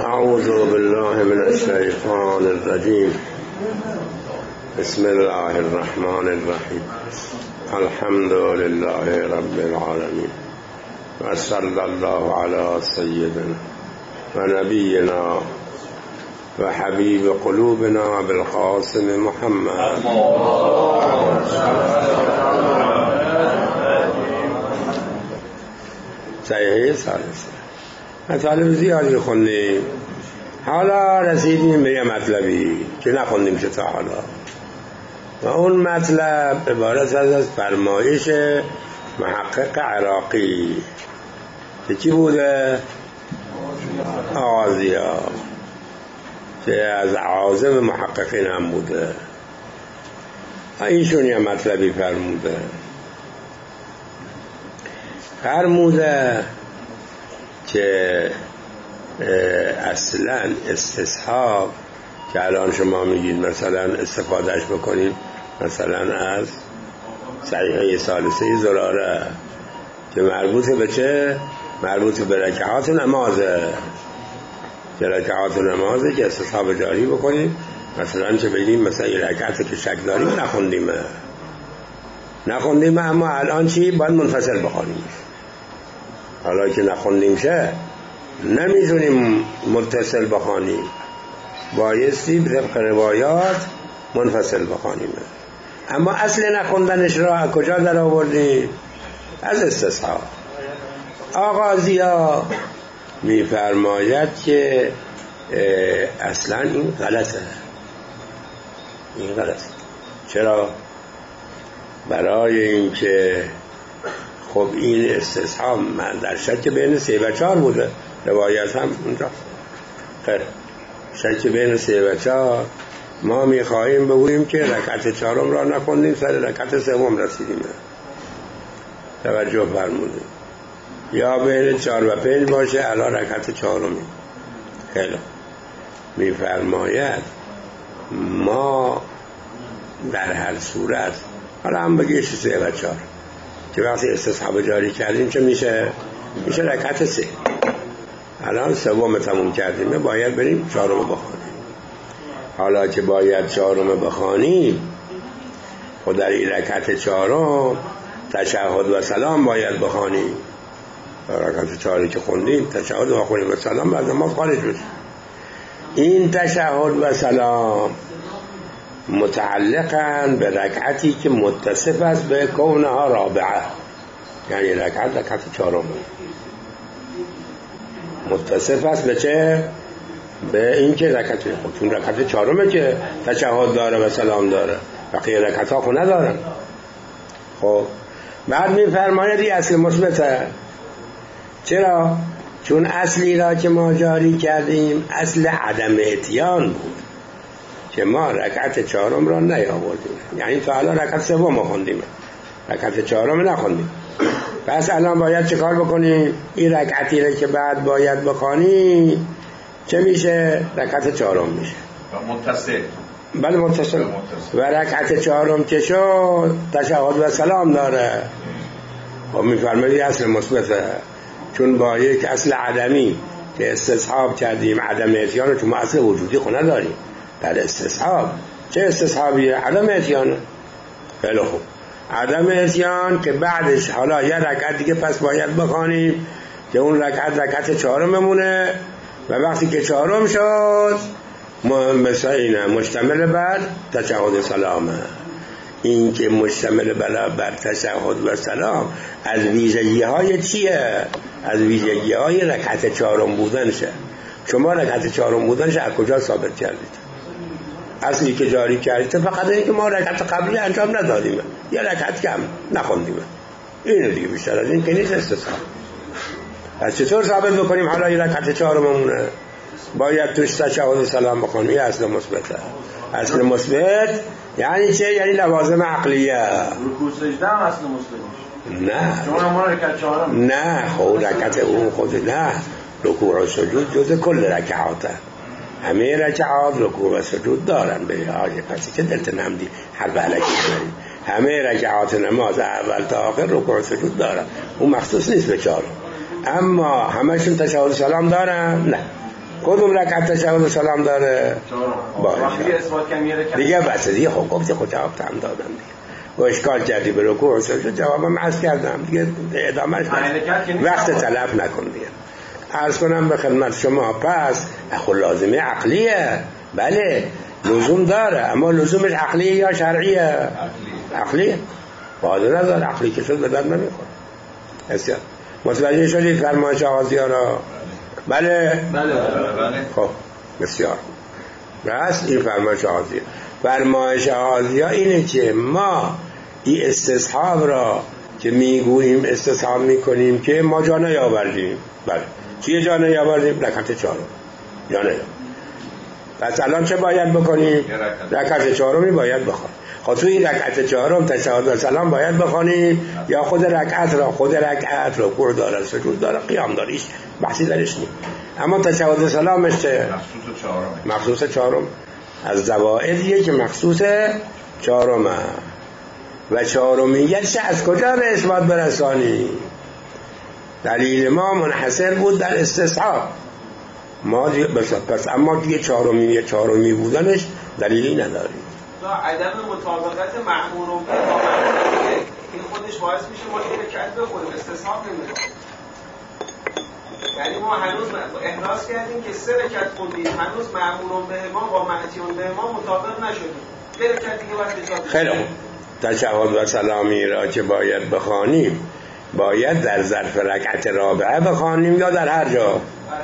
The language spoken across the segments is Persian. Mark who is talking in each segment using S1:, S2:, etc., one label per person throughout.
S1: أعوذ بالله من الشيطان الرجيم. بسم الله الرحمن الرحيم. الحمد لله رب العالمين، وصلى الله على سيدنا ونبينا وحبيب قلوبنا بالقاسم محمد. صحیحه ثالثه مطالب زیادی خوندیم، حالا رسیدیم به یه مطلبی که نخوندیم که تا حالا، و اون مطلب عبارت از فرمایش محقق عراقی که چی بوده؟ آغازیا، که از عازم محققین هم بوده. ایشون یه مطلبی فرموده که اصلا استصحاب که الان شما میگید مثلا استفادهش بکنیم، مثلا از صحیحه ثالثه زراره که مربوط به چه؟ مربوط به رکعات نمازه، که رکعات نمازه که استصحاب جاری بکنیم. مثلا چه بگیم مثلا یه رکعت که شک داریم نخوندیم اما الان چی؟ باید منفصل بخونیم. حالا که نخوندیم شه نمیتونیم متصل بخوانیم، بایستی طبق روایات منفصل بخوانیم. اما اصل نخوندنش را کجا در آوردیم؟ از استصحاب. آغازیا میفرماید که اصلا این غلطه. چرا؟ برای اینکه خب این استصحاب من در شک بین 3 و 4 بوده، روایت هم اونجا خیر شک بین 3 و 4 ما میخواهیم بگوییم که رکعت 4 را نخوندیم، سر رکعت 3 رسیدیم. توجه فرمودیم. یا بین 4 و 5 باشه، الان رکعت 4 خیلی میفرماید ما در هر صورت، حالا هم بگیش 3 و 4 که وقتی استصحاب جاری کردیم چه میشه رکعت 3. الان 3 تموم کردیم، باید بریم 4 بخوانیم. حالا که باید 4 بخوانیم، خود در این رکعت 4 تشهد و سلام باید بخوانیم. رکعت 4 که خوندیم تشهد و بخونیم و سلام، بعد ما خارج بشیم. این تشهد و سلام متعلقاً به رکعتی که متصف است به کونها رابعه، یعنی رکعت 4 متصف است به چه؟ به این که رکعت 4 که تشهد داره و سلام داره، بقیه رکعت ها خو ندارن. خب بعد میفرماید این اصل مثبته. چرا؟ چون اصلی را که ما جاری کردیم اصل عدم اتیان بود که ما رکعت 4 را نیاوردیم، یعنی تا الان رکعت 3 خوندیم، رکعت 4 نخوندیم. پس الان باید چه کار بکنیم؟ این رکعتی را که بعد باید بخوانیم چه میشه؟ رکعت 4 میشه
S2: و متصل.
S1: بله متصل. و رکعت 4 که شد تشهد و سلام داره. خب میفرمایید اصل مثبته، چون با یک اصل عدمی که استصحاب کردیم عدم اتیان، چون ما اصل وجودی خو نداریم در استصحاب. چه استصحابیه؟ عدم اتیانه. خیلی خوب، عدم اتیان که بعدش حالا یه رکعت دیگه پس باید بخوانیم که اون رکعت 4 مونه، و وقتی که 4 شد مثلا اینه مشتمل بر تشهد و سلامه. این که مشتمل بر تشهد و سلام از ویژگی های چیه؟ از ویژگی های رکعت 4 بودنشه. شما رکعت 4 بودنش از کجا ثابت کردید؟ اصلی که جاری کردید فقط اینه که ما رکعت قبلی انجام ندادیم، یه رکعت کم نخوندیم. اینه دیگه، بیشتر از این که نیست استصحاب. پس چطور ثابت بکنیم حالا یه رکعت 4 مونه باید توش تشهد و سلام بخونیم؟ یه اصل مثبته. اصل مثبت یعنی چه؟ یعنی لوازم عقلیه.
S2: رکوع سجده هم اصل مثبت
S1: نه.
S2: چون ما رکعت 4
S1: نه، خب رکعت اون خود نه، رکوع و سجود جز کل رکعاته. همه رکعات رکوع و سجود دارن. به حاجه پسی که دلت نمدی هر بلکی داریم، همه رکعات نماز اول تا آخر رکوع و سجود دارن، اون مخصوص نیست به 4. اما همشون تشهد سلام دارن؟ نه. کدوم رکعت تشهد و سلام داره؟
S2: باشه
S1: دیگه بس دیگه خب گفتی خود جواب هم دادم دیگه و اشکال کردی به رکوع و سجود جوابم عرض کردم دیگه ادامهش وقت تلف نکن دیگه. عرض کنم به خدمت شما پس اخو لازمه عقلیه، بله لزوم داره، اما لزومش عقلیه یا شرعیه؟ عقلیه. باید نداره، عقلی که شد به در نمیخوره. بسیار متوجه شدید فرمایش آغازی‌ها را؟ بله؟
S2: بله.
S1: خب بسیار راست. این فرمایش آغازی‌ها. فرمایش آغازی‌ها اینه که ما این استصحاب را که میگوییم استصحاب میکنیم که ما جا نیاوردیم. بله چیه جا نیاوردیم؟ رکعت چهارم جا نیاوردیم. پس الان چه باید بکنیم؟ رکعت چهارمی باید بخونیم. خب توی این رکعت چهارم تشهد و سلام باید بخونیم یا خود رکعت رکوع داره، سجود داره، قیام داره، هیچ بحثی درش نیست. اما تشهد و سلامش چه؟ مخصوص چهارم. از زوائدیه که مخصوص چهارمه و چهارمیتش از کجا به اثبات برسانی؟ دلیل ما منحصر بود در استصحاب ما دیگه پس اما دیگه چهارمی بودنش دلیلی نداریم.
S3: عدم مطابقت مأمور به با مأمور این خودش باعث میشه ما یه رکعت بخونیم استصحاب نمی‌کنیم. یعنی ما هنوز احراز کردیم که 3 رکعت خوندیم، هنوز مأمور به ما با معتیون به ما مطابق نشدیم. یه رکعت دیگه باید
S1: خیلی خوب. تشهد و سلامی را که باید بخوانیم باید در ظرف رکعت رابعه بخوانیم یا در هر جا؟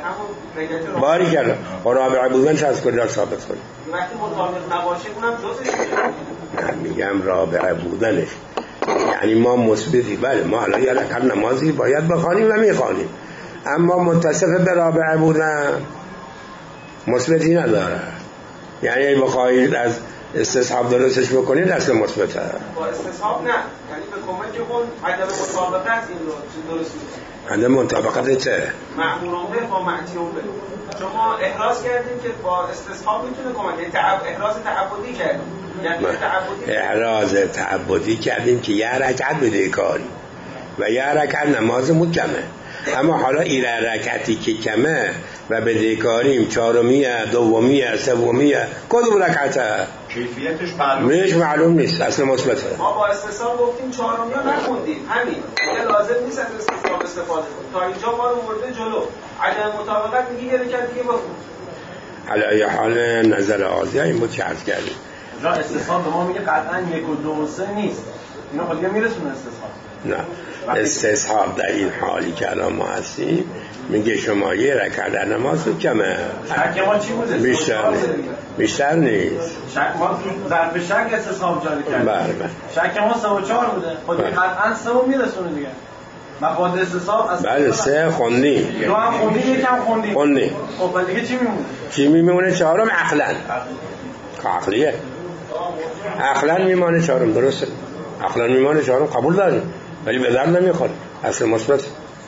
S1: باری کرد و رابعه بودنش از کجا ثابت کنیم؟
S3: وقتی مطابق نباشه اونم جزش
S1: نه میگم رابعه بودنش یعنی ما مثبتی، بله ما الان یه رکعت نمازی باید بخوانیم و میخوانیم اما متصف به رابعه بودن مثبتی نداره. یعنی بخواهید از استصحاب درستش بکنید اصل مثبته.
S3: با استصحاب نه، یعنی به کمک اون عدم مطابقت این رو درست می‌کنه.
S1: عدم مطابقت چه؟
S3: مأمورون به با معتیون به. شما احراز کردیم که با استصحاب میتونه کمک، احراز تعبدی کردیم. یعنی
S1: احراز تعبدی کردیم که یه رکعت بده کاری و یه رکعت نماز مکمه. اما حالا این رکعتی که کمه و بدهکاریم چهارمیه، دومیه، سومیه، کدوم رکعته؟
S2: کیفیتش
S1: معلوم نیست، اصل مثبته.
S3: ما با استصحاب گفتیم چهارمیه نخوندیم، همین دیگه لازم نیست از استصحاب استفاده کنیم. تا اینجا ما رو برده جلو، عدم مطابقت میگی یه رکعت دیگه بخون.
S1: علی حال نظر آزیا این بود که عرض کردیم.
S2: جا استصحاب به ما میگه قطعا 1 و 2 و 3 نیست. اینا خود دیگه میرسونه استصحاب.
S1: نه استصحاب در این حالی که الان ما هستیم میگه شما یه رکعت در نماز کمه.
S2: شک ما چی بوده؟
S1: بیشتر نیست.
S2: شک ما ظرف شک استصحاب جاری کردیم.
S1: بله.
S2: شک ما 3 و 4 بوده. خود قطعا 3 رو میرسونه دیگه. مفاد استصحاب از
S1: بله 3 خوندیم.
S2: 2 هم خوندیم، 1 هم خوندیم. خب دیگه چی میمونه؟
S1: چی میمونه؟ چهارم عقلاً. عقلیه. عقلاً میمونه چهارم، درسته. عقلاً میمونه چهارم، قبول داریم. ولی به درد نمیخوره، اصل مثبت.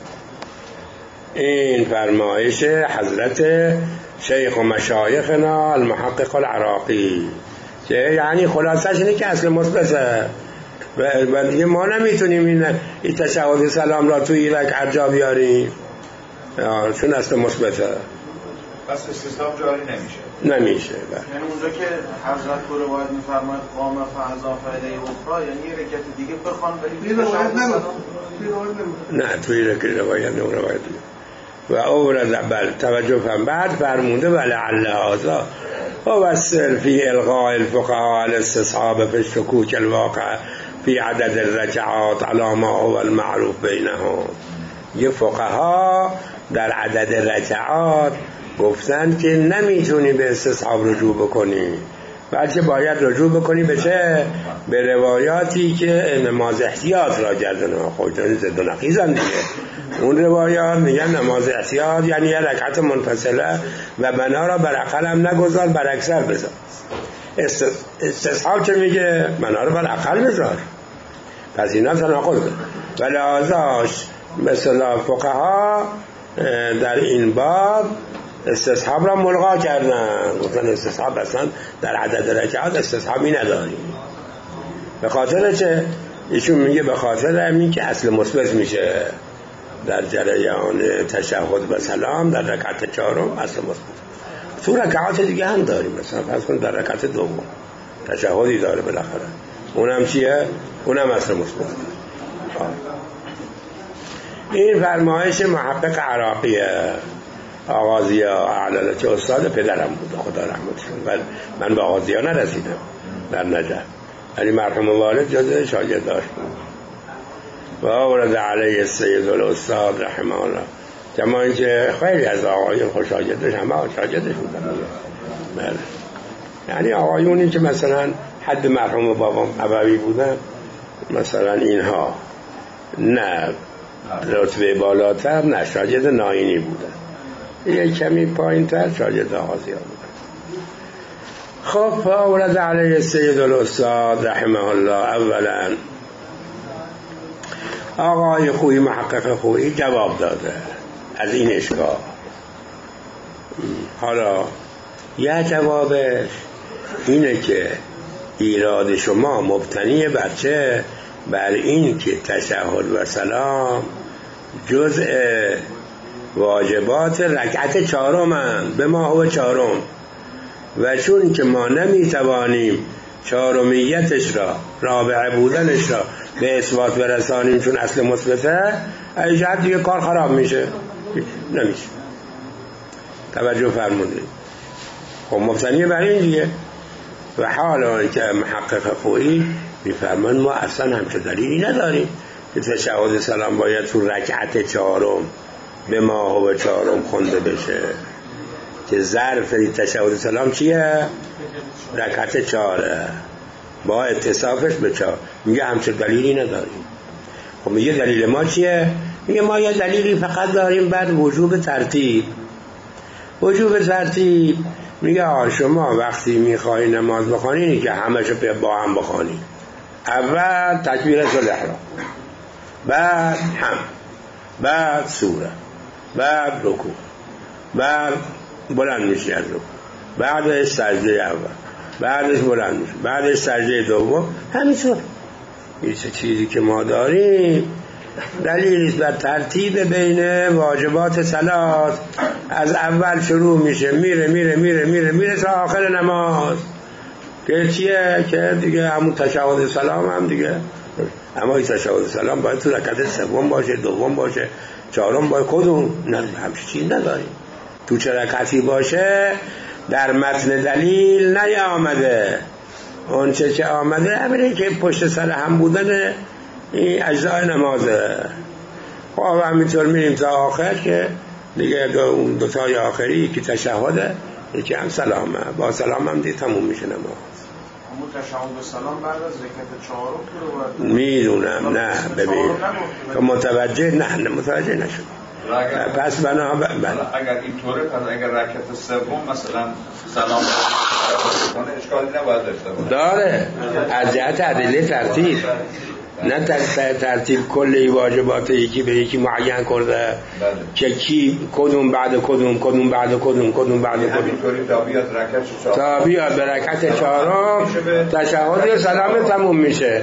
S1: این فرمایش حضرت شیخ و مشایخنا المحقق العراقی که یعنی خلاصش اینه که اصل مثبته و دیگه ما نمیتونیم این تشهد سلام را توی رکعت جا بیاریم چون اصل مثبته.
S2: پس استصحاب جاری نمیشه.
S3: یعنی اونجا که حضرت رو روایت می‌فرماید قام فعضا فعله اخرى، یعنی یه رکعت دیگه بخوان ولی
S1: نه توی روایت و اورد بل توجه فهم بعد فرمونده ولعل هذا ووسل فی الغاء الفقهاء الاستصحاب فی الشکوک الواقع فی عدد الرکعات على ما هو المعروف بینهم. یه فقها در عدد رکعات گفتن که نمیتونی به استصحاب رجوع بکنی بلکه باید رجوع بکنی به چه؟ به روایاتی که نماز احتیاط را گردن خودتون زد و نقیزن دیگه. اون روایات میگن نماز احتیاط یعنی یه رکعت منفصله و بنا را بر اقل هم نگذار بر اکثر بذار. استصحاب چه میگه؟ بنا را بر اقل بذار. پس اینا تناقض داره و لحاظاش مثلا فقها در این باب استصحاب را ملغا کردن، گفتن استصحاب اصلا در عدد رکعات استصحابی نداریم. به خاطر چه؟ ایشون میگه به خاطر همین که اصل مثبت میشه در جریان تشهد و سلام در رکعت چهارم اصل مثبت. تو رکعات دیگه هم داریم، مثلا فرض کن در رکعت دوم تشهدی داره بالاخره، اونم چیه؟ اونم اصل مثبت. این فرمایش محقق عراقیه، آغازیا اعلال که استاد پدرم بود خدا رحمتشون، و من به آغازیا نرسیدم در نجف، ولی مرحوم والد جزء شاگرداش بود. و آورد علیه السید الاستاد رحمه الله، کما اینکه خیلی از آقایون خوش شاگردش همه شاگردش بودن. بله، یعنی آقایونی که مثلا حد مرحوم بابام ابوی بودن، مثلا اینها نه رتبه بالاتر، نه شاگرد ناینی بودن، یک کمی پایین تر شاگرد آغازی ها بودن. خب آورد علیه السید الاستاد رحمه الله، اولا آقای خویی محقق خویی جواب داده از این اشکال. حالا یه جوابش اینه که ایراد شما مبتنی بر چه؟ بر این که تشهد و سلام جزء واجبات رکعت چهارم هم به ما هو چهارم، و چون که ما نمیتوانیم چهارمیتش را، رابع بودنش را به اثبات برسانیم چون اصل مثبته، از جهت دیگه کار خراب میشه، نمیشه. توجه فرمودید؟ خب مبتنی بر این دیگه. و حالا که محقق خویی میفرمان ما اصلا همچه دلیلی نداریم که تشهد سلام باید تو رکعت چهارم به ما هو چهارم خونده بشه، که ظرف تشهد سلام چیه؟ رکعت چهاره با اتصافش به چهار. میگه همچه دلیلی نداریم. خب میگه دلیل ما چیه؟ میگه ما یه دلیلی فقط داریم بر وجوب ترتیب. وجوب ترتیب میگه شما وقتی میخوایی نماز بخوانی اینی که همشو با هم بخوانی. اول تکبیرت الاحرام، بعد هم، بعد سوره، بعد رکوع، بعد بلند میشی از رکوع، بعدش سجده اول، بعدش بلند میشی، بعدش سجده دوم، همینطور. این چیزی که ما داریم دلیل بر ترتیب بین واجبات صلات. از اول شروع میشه میره میره میره میره میره تا آخر نماز، که چیه؟ که دیگه همون تشهد سلام هم دیگه. اما این تشهد سلام باید تو رکعت سوم باشه، دوم باشه، چهارم باشه، کدوم؟ نه، همچین چیز نداریم. تو چه رکعتی باشه در متن دلیل نیامده. اون چه آمده همینه که پشت سر هم بودن این اجزای نمازه. خب همینطور میریم تا آخر که دیگه اون دوتای آخری که تشهده، یکی هم سلامه، با سلام هم دیگه تموم میشه نماز.
S2: همون تشهد و سلام بعد از رکعت چهارم
S1: میدونم. نه ببین که متوجه متوجه نشد. پس بنا
S4: اگر اینطوره، پس اگر رکعت سوم مثلا سلام کنه اشکالی نباید داشته باشه.
S1: داره از جهت ادله ترتیب، نه ترتیب کلی واجبات یکی به یکی معین کرده که کی کدوم بعد کدوم، کدوم بعد کدوم، کدوم بعد کدوم،
S4: همینطوری تا بیاد رکعت چهارم،
S1: تا بیاد به رکعت چهارم تشهد سلام تموم میشه.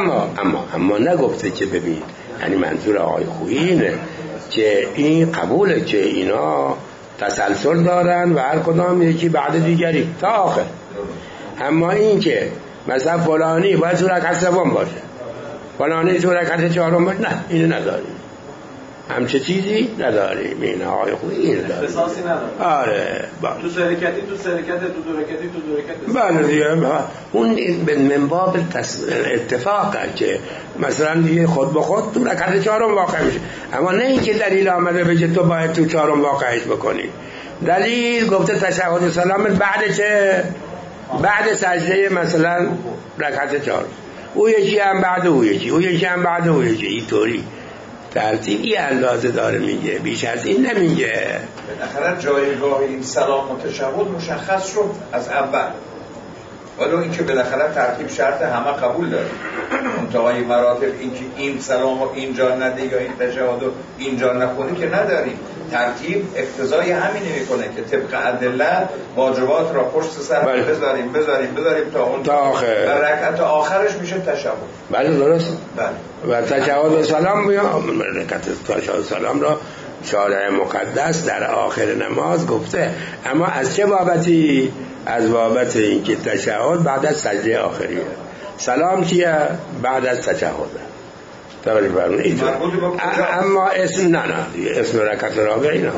S1: اما نگفته که ببین، یعنی منظور آقای خویی اینه که این قبوله که اینا تسلسل دارن و هر کدام یکی بعد دیگری تا آخر. اما این که مثلا فلانی باید تو رکعت سوم باشه، فلانی تو رکعت چهارم باشه، نه اینو نداریم، همچه چیزی نداریم. این آقای خویی اینو داریم،
S2: اختصاصی نداره.
S1: آره
S2: تو سه رکعتی، تو سه رکعت، تو دو رکعتی، تو دو رکعت.
S1: بله دیگه اون من باب اتفاقه که مثلا دیگه خود به خود تو رکعت چهارم واقع میشه. اما نه اینکه دلیل آمده بگه تو باید تو چهارم واقعش بکنی. دلیل گفته تشهد سلام بعد چه؟ بعد سجده مثلا رکعت چهارم، او یکی هم بعد او یکی هم بعد او یکی. اینطوری ترتیبی اندازه داره میگه، بیش از این نمیگه.
S4: بالاخره جایگاه این سلام و تشهد مشخص شد از اول. ولی این که بالاخره ترتیب شرط همه قبول داره. منتهای مراتب این که این سلام و اینجا نده یا این تشهد و اینجا نکنی که نداریم. ترتیب اقتضای همینه میکنه که طبق ادله واجبات را پشت سر بذاریم تا اون
S1: تا آخر.
S4: و رکعت آخرش میشه تشهد.
S1: بله درست.
S4: بله.
S1: و تشهد و سلام رکعت تشهد و سلام را شارع مقدس در آخر نماز گفته، اما از چه بابتی؟ از بابت اینکه تشهد بعد از سجده آخریه، سلام چیه؟ بعد از تشهد. توجه فرمایید. اما اسم نه اسم رکعت رابعه نه.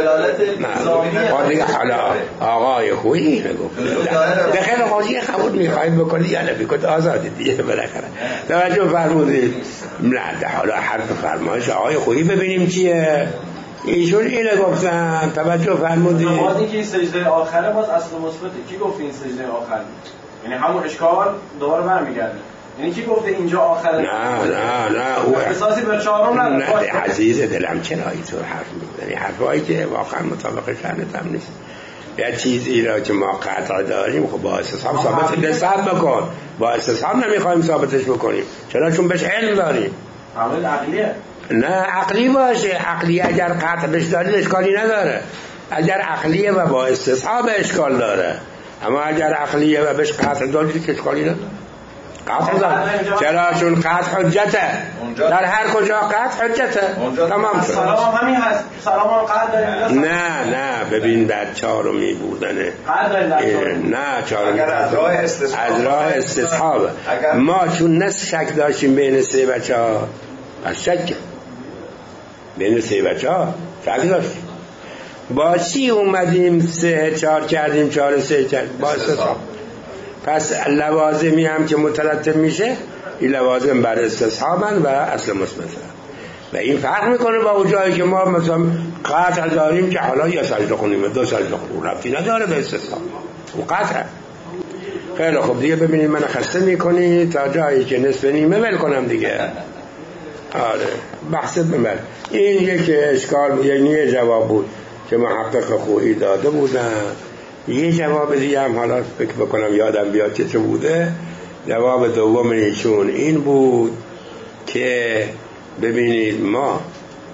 S1: نه دیگه حالا آقای خویی اینو گفت. داخل قاضی قبول می‌خواید بکنید یا نمی‌کنید آزادی دیگه بالاخره. توجه فرمودید. نه حالا حرف فرمایش آقای خویی ببینیم چیه. ایشون اینو گفتن. توجه فرمودید.
S2: باز اینکه این سجده آخره باز اصل مثبت کی گفت این سجده آخر؟ یعنی همون اشکال دوباره برمیگرده. یعنی کی گفته اینجا آخره؟
S1: نه او
S2: احساسی به چهارم نداره.
S1: نه عزیز دلم چرا اینطور حرف میزنی؟ حرفایی که واقعا مطابق شأنت هم نیست. یه چیزی را که ما قطع داریم خب با استصحاب ثابت نسبت بکن. با استصحاب نمیخوایم ثابتش بکنیم. چرا؟ چون بهش علم داریم.
S2: عمل عقلیه.
S1: نه عقلی باشه. عقلی اگر قطع بهش دارید اشکالی نداره. اگر عقلیه و با استصحاب اشکال داره. اما اگر عقلیه و بهش قطع دارید اشکالی نداره. قطع داره. چرا؟ چون قطع حجته. در هر کجا قطع حجته. تمام شد.
S2: سلام همین هست. سلام هم قطع داریم.
S1: نه ببین در چهارمی بودنه. نه چهارمی
S4: از
S1: راه استصحاب. ما چون نس شک داشتیم بین سه بچه ها، از شک بین سه بچه ها شک داشتیم، با چی اومدیم 3-4 کردیم 4-3 کردیم؟ با استصحاب. پس لوازمی هم که مترتب میشه این لوازم بر استصحابن و اصل مثبت و این فرق میکنه با اون جایی که ما مثلا قطع داریم که حالا یا سجده خونیم 2 سجده خونیم ربطی نداره به استصحاب اون قطع. خیلی خوب دیگه ببینید من خسته میکنی تا جایی که نصف نیمه ول کنم دیگه. آره بحثت بمر. این یک اشکال یعنی جواب بود که محقق خویی داده بودن. یه جواب دیگه هم حالا فکر بکنم یادم بیاد که چه بوده. جواب دوم ایشون این بود که ببینید ما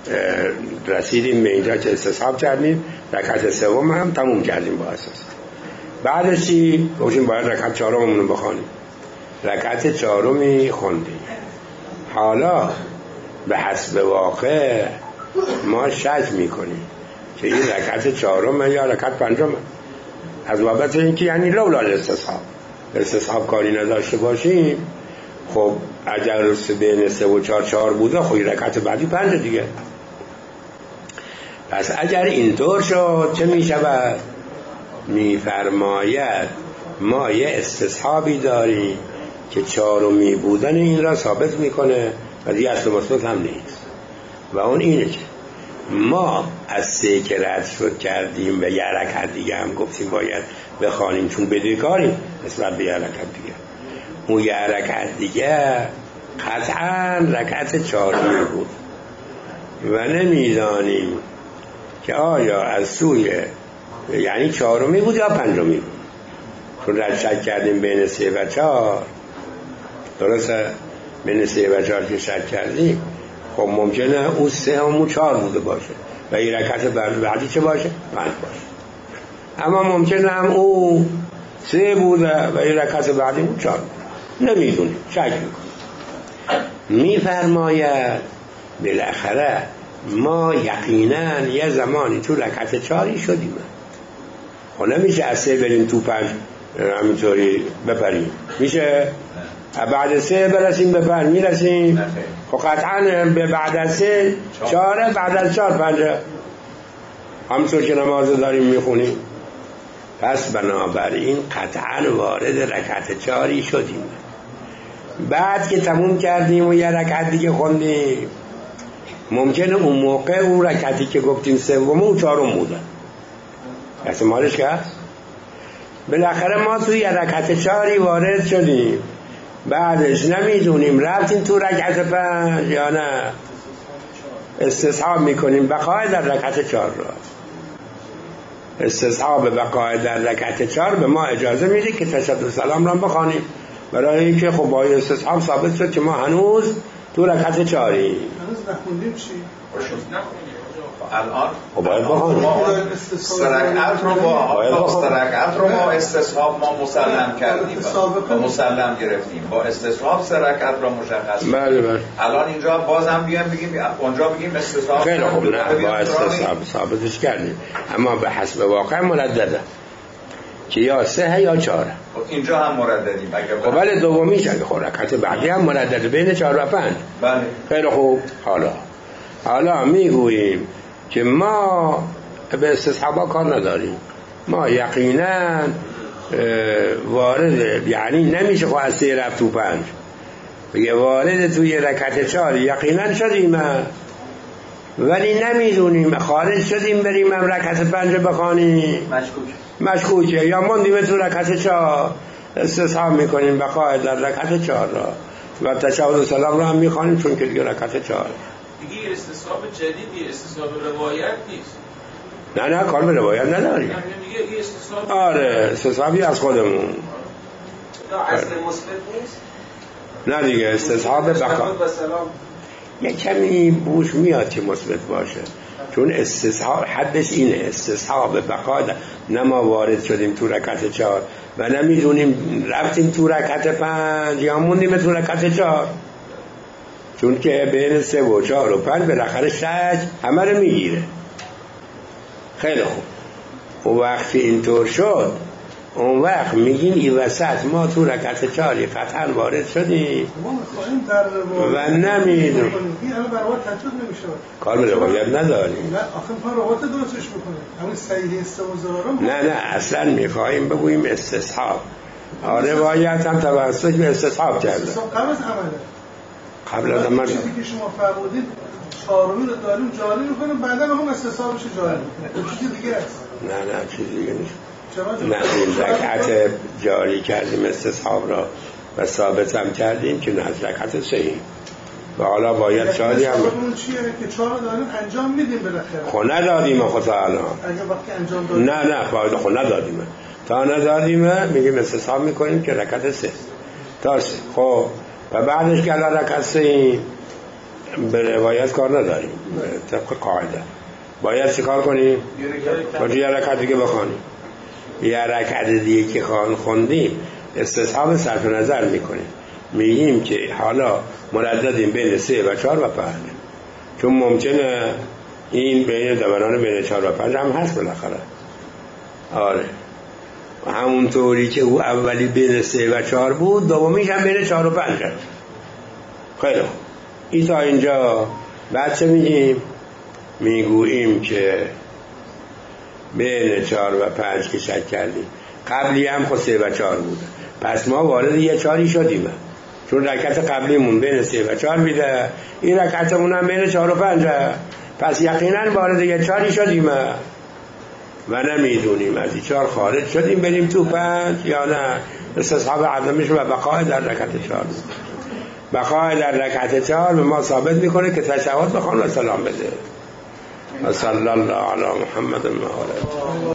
S1: رسیدیم به اینجا که استصحاب کردیم، رکعت سوم هم تموم کردیم با اساس. بعدش چی؟ گفتیم باید رکعت چهارممون رو بخونیم. رکعت چهارمی خوندیم. حالا به حسب واقع ما شک میکنیم که این رکعت چهارم یا رکعت پنجم، از بابت اینکه یعنی لولا استصحاب کاری نداشته باشیم. خب اگر بین 3 و 4 بوده خب رکعت بعدی 5 دیگه. پس اگر اینطور شد چه می شود؟ می فرماید ما یه استصحابی داریم که چهارمی بودن این را ثابت میکنه و دیگه اصل مثبت هم نیست و اون اینه که ما از 3 که رد شد کردیم و یه رکعت دیگه هم گفتیم باید بخوانیم چون بدهکاریم نسبت به یه رکعت دیگه. اون یه رکعت دیگه قطعا رکعت چهارمی بود و نمیدانیم که آیا از سوی یعنی چهارمی بود یا پنجمی بود، چون رد شک کردیم بین 3 و 4. درسته؟ بین 3 و 4 که شک کردیم خب ممکنه اون 3 و 4 بوده باشه و این رکعت بعدی چه باشه؟ 5 باشه. اما ممکنه هم اون 3 بوده و این رکعت بعدی 4 بوده. نمیدونیم، شک میکنیم. میفرماید بالاخره ما یقینا یه زمانی تو رکعت 4 شدیم. خب نمیشه از 3 بریم تو 5 همینطوری بپریم. میشه بعد 3 برسیم به 5 میرسیم. خب قطعا بعد از 3 4 بعد از 4 5 همونطور که نماز داریم میخونیم. پس بنابراین قطعا وارد رکعت 4 شدیم. بعد که تموم کردیم و یه رکعت دیگه خوندیم ممکنه اون موقع اون رکعتی که گفتیم سوم و 4 بوده. احتمالش که هست. بالاخره ما توی یه رکعت 4 وارد شدیم، بعدش نمیدونیم رفتیم تو رکعت 5 یا نه، استصحاب میکنیم بقای در رکعت 4 را. استصحاب بقای در رکعت 4 به ما اجازه میده که تشهد و سلام را بخوانیم، برای اینکه خب با استصحاب ثابت شد که ما هنوز تو رکعت 4یم.
S5: هنوز نخوندیم چی؟
S4: الان
S1: خب باید بخوانیم
S4: رکعت رو با استصحاب ما مسلم کردیم و مسلم گرفتیم، با استصحاب 3 رکعت رو مشخص.
S1: بله.
S4: الان اینجا بازم بگیم اونجا بگیم استصحاب.
S1: خیلی خوب، نه با استصحاب ثابتش کردیم، اما به حسب واقع مردده که یا 3 یا 4.
S4: اینجا هم مرددیم.
S1: خب بله دومیش اگه خب رکعت بعدی هم مردده بین 4 و 5.
S4: بله.
S1: خیلی خوب. حالا میگوییم که ما به استصحابا کار نداریم، ما یقینا وارد، یعنی نمیشه خب از 3 رفت تو 5 بگه وارد توی رکعت 4 یقینا شدیم ولی نمیدونیم خارج شدیم بریم هم رکعت 5 بخوانیم، مشکوکه یا موندیم تو رکعت 4 استصحاب میکنیم بقای در رکعت 4 را و تشهد و سلام را هم میخوانیم چون که دیگه رکعت 4
S3: دیگه استصحاب جدیدی، استصحاب روایت نیست.
S1: نه کار به روایت نداریم.
S3: دیگه استصحاب
S1: آره استصحابی از خودمون.
S3: اصل مثبت نیست.
S1: نه دیگه استصحاب بقا یک کمی بوش میاد که مثبت باشه، چون استصحاب حدش اینه، استصحاب بقا نه ما وارد شدیم تو رکعت 4 و نمیدونیم رفتیم تو رکعت 5 یا موندیم تو رکعت 4، چون که بین 3 و 4 و 5 بالاخره شک همه رو میگیره. خیلی خوب، اون وقت اینطور شد اون وقت میگین این وسط ما تو رکعت 4 قطعا وارد شدیم و نمیدونیم
S5: این الان بر روایت تجدید نمیشه،
S1: کار به روایت نداریم.
S5: نه آخه ما روایت درستش میکنیم، همین صحیح استوزارم.
S1: نه اصلا میخوایم بگوییم استصحاب. روایت هم توسط به استصحاب کرده.
S5: استصحاب قبل از عمله،
S1: قبل از عمل.
S5: چیزی که شما فرمودید 4می رو داریم جاری میکنیم بعدا هم استصحابش جاری میکنیم، چیز دیگه است.
S1: نه چیز دیگه نیست. نه این رکعت جاری کردیم استصحاب را و ثابت هم کردیم که نه از رکعت 3 و حالا باید شادی هم
S5: اون چیه که 4 رو داریم انجام میدیم بالاخره.
S1: خب ندادیم خود الان.
S5: اگه وقتی انجام دادیم
S1: نه فایده خب ندادیم، تا ندادیم میگیم استصحاب میکنیم که رکعت 3 تا 3. خب و بعدش که الان رکعت 3 به روایت کار نداریم، طبق قاعده باید چه کار کنیم؟ باید یه رکعت دیگه بخوانیم، یه رکعت دیگه که خوندیم استصحاب صرف نظر میکنیم، میگیم که حالا مرددیم بین 3 و 4 و 5، چون ممکنه این بین دوران بین 4 و 5 هم هست بالاخره. آره همونطوری که او اولی بین 3 و 4 بود دومیش هم بین 4 و 5 هست. خیلی این تا اینجا. بعد چه میگیم؟ میگوییم که بین 4 و 5 که شک کردیم قبلی هم خود 3 و 4 بود، پس ما وارد یه 4 شدیم، چون رکعت قبلیمون بین 3 و 4 میده، این رکعتمون هم بین 4 و 5، پس یقینا وارد یه 4 شدیم و نمیدونیم از این 4 خارج شدیم بریم تو 5 یا نه. استصحاب عدمش و بقای در رکعت 4 بقای در رکعت 4 به ما ثابت میکنه که تشهد بخوان و سلام بده. صلی الله علی محمد و آله.